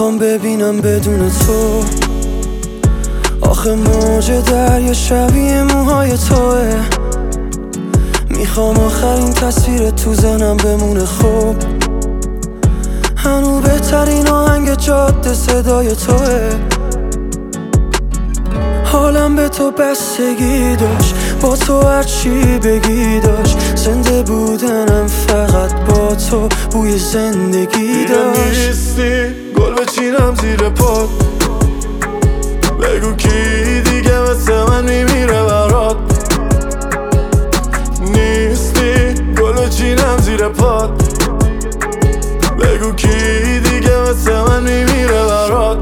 میخوام ببینم بدون تو. آخه موج دریا شبیه موهای توه. میخوام آخرین تصویر تو ذهنم بمونه خوب. هنو بهترین آهنگ جاده صدای توه. حالم به تو بستگی داشت، با تو هرچی بگی داشت. زنده بودنم فقط با تو بوی زندگی داشت. نیستی گل بچینم زیر پات، بگو کی دیگه مثل من میمیره برات. نیستی گل بچینم زیر پات، بگو کی دیگه مثل من میمیره برات.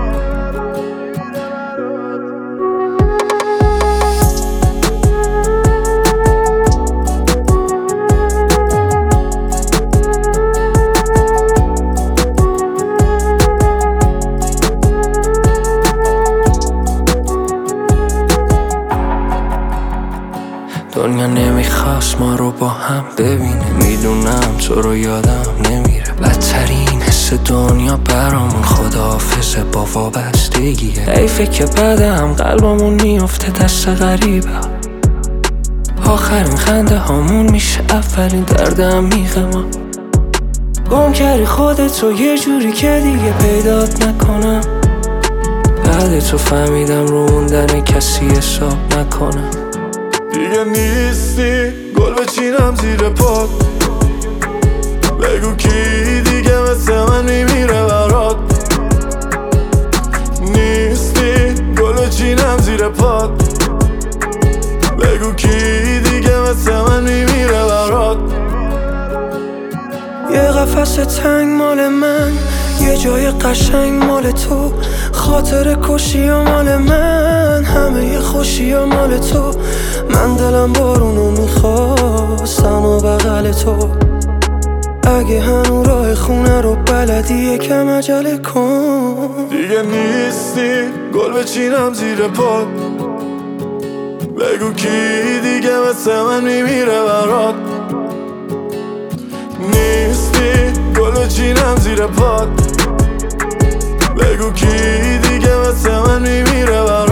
دنیا نمیخواست ما رو با هم ببینه. میدونم تو رو یادم نمیره. بدترین حس دنیا برامون خداحافظه با وابستگیه. حیفه که بعدم قلبمون میفته دست غریبه. آخرین خنده هامون میشه اولین درد عمیق ما. گم کردی خودتو یه جوری که دیگه پیدات نکنم. بعد تو فهمیدم رو موندن کسی حساب نکنم. دیگه نیستی گل بچینم زیر پات، بگو کی دیگه مثل من میمیره برات. نیستی گل بچینم زیر پات، بگو کی دیگه مثل من میمیره برات. یه قفس تنگ مال من، یه جای قشنگ مال تو. خاطر کشی و مال من، همه ی خوشی و مال تو. من دلم بارونو میخواستم و بغل تو. اگه هنو راه خونه رو بلدی یکم عجله کن. دیگه نیستی گل بچینم زیر پات، بگو کی دیگه مثل من میمیره برات. نیستی گل بچینم زیر پات، بگو کی دیگه مثل من میمیره برات.